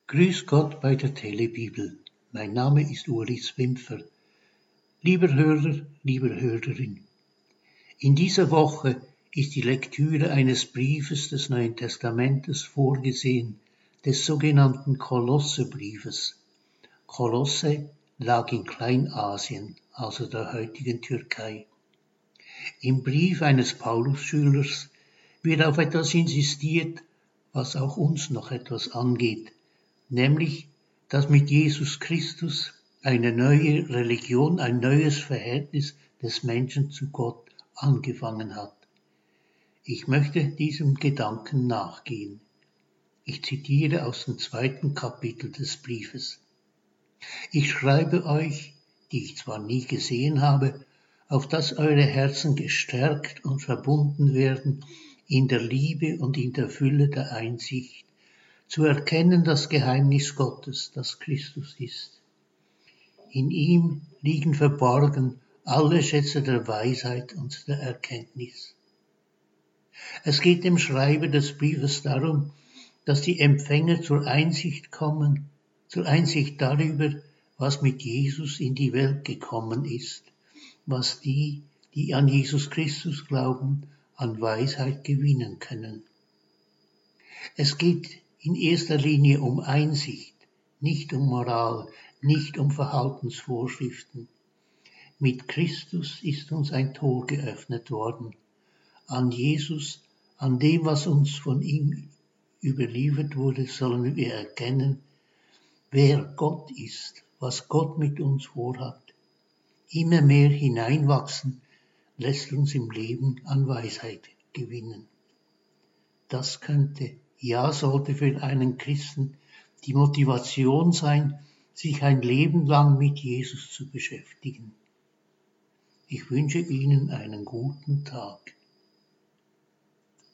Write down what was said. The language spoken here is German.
Grüß Gott bei der Telebibel. Mein Name ist Uli Zwimpfer. Lieber Hörer, liebe Hörerin, in dieser Woche ist die Lektüre eines Briefes des Neuen Testamentes vorgesehen, des sogenannten Kolossebriefes. Kolosse lag in Kleinasien, also der heutigen Türkei. Im Brief eines Paulusschülers wird auf etwas insistiert, was auch uns noch etwas angeht, nämlich, dass mit Jesus Christus eine neue Religion, ein neues Verhältnis des Menschen zu Gott angefangen hat. Ich möchte diesem Gedanken nachgehen. Ich zitiere aus dem 2. Kapitel des Briefes. Ich schreibe euch, die ich zwar nie gesehen habe, auf dass eure Herzen gestärkt und verbunden werden in der Liebe und in der Fülle der Einsicht, zu erkennen das Geheimnis Gottes, das Christus ist. In ihm liegen verborgen alle Schätze der Weisheit und der Erkenntnis. Es geht dem Schreiber des Briefes darum, dass die Empfänger zur Einsicht kommen, zur Einsicht darüber, was mit Jesus in die Welt gekommen ist, was die an Jesus Christus glauben, an Weisheit gewinnen können. Es geht in erster Linie um Einsicht, nicht um Moral, nicht um Verhaltensvorschriften. Mit Christus ist uns ein Tor geöffnet worden. An Jesus, an dem, was uns von ihm überliefert wurde, sollen wir erkennen, wer Gott ist, was Gott mit uns vorhat. Immer mehr hineinwachsen lässt uns im Leben an Weisheit gewinnen. Das sollte für einen Christen die Motivation sein, sich ein Leben lang mit Jesus zu beschäftigen. Ich wünsche Ihnen einen guten Tag.